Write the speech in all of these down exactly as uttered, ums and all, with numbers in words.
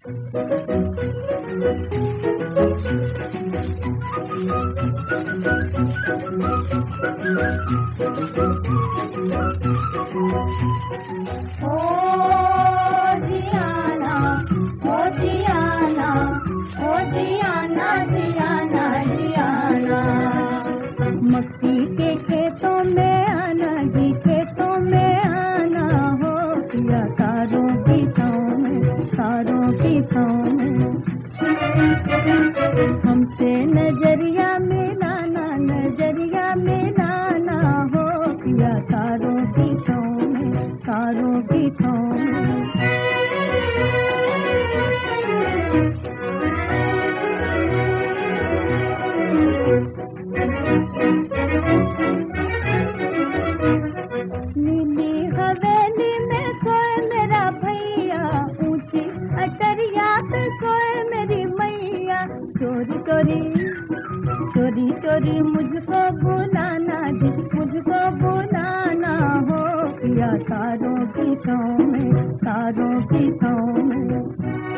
जियाना, ओ जियाना, ओ जियाना, जियाना, जियाना। मक्की के खेतों में आना जी, खेतों में आना हो पिया, तारों की छाँव में, तारों की छाँव में। हमसे नजरिया मिलाना, नजरिया मिलाना हो पिया, तारों की छाँव में, तारों की छाँव में। नीली हवेली में सोए मेरा भैया, ऊंची अटरिया पे सोए मेरी मैया। चोरी चोरी चोरी चोरी मुझको बुलाना जी, मुझको बुलाना हो पिया, तारों की छाँव में, तारों की छाँव में।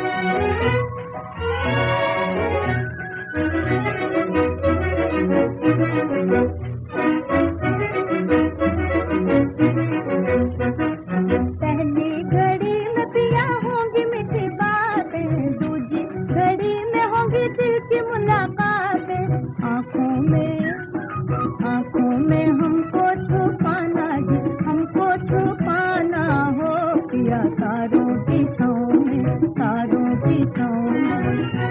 पहली घड़ी में पिया होंगी मीठी बातें, दूजी घड़ी में होंगी दिल की मुलाकातें। आँखों में आँखों में हमको छुपाना जी, हमको छुपाना हो पिया, तारों की छाँव में, तारों की छाँव में।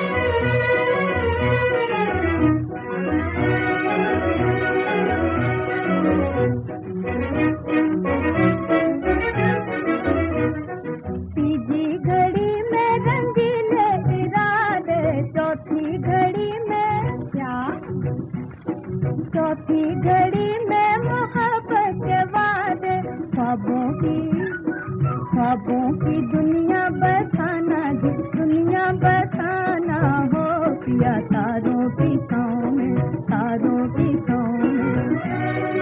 तीजी घड़ी में रंगीले इरादे, चौथी घड़ी में क्या, चौथी घड़ी में मोहब्बत के वादे। ख्वाबों की ख्वाबों की दुनिया बसाना जी, दुनिया बसाना हो पिया, तारों की छाँव में, तारों की छाँव में।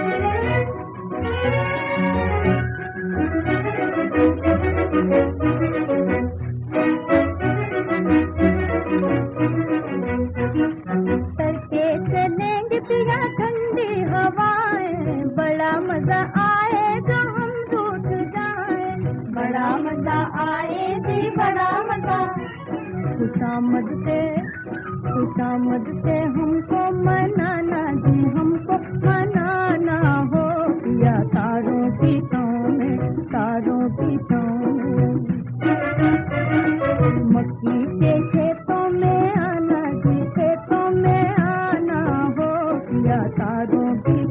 तड़के चलेंगे पिया ठंडी हवाएं, बड़ा मजा आए जो हम रूठ जाए, बड़ा मजा आए जी, बड़ा मजा। खुशामद से खुशामद से हमको मनाना जी, हमको मनाना हो पिया, तारों की छाँव में, तारों की छाँव में। मक्की के खेतों में आना जी, खेतों में आना हो पिया, तारों की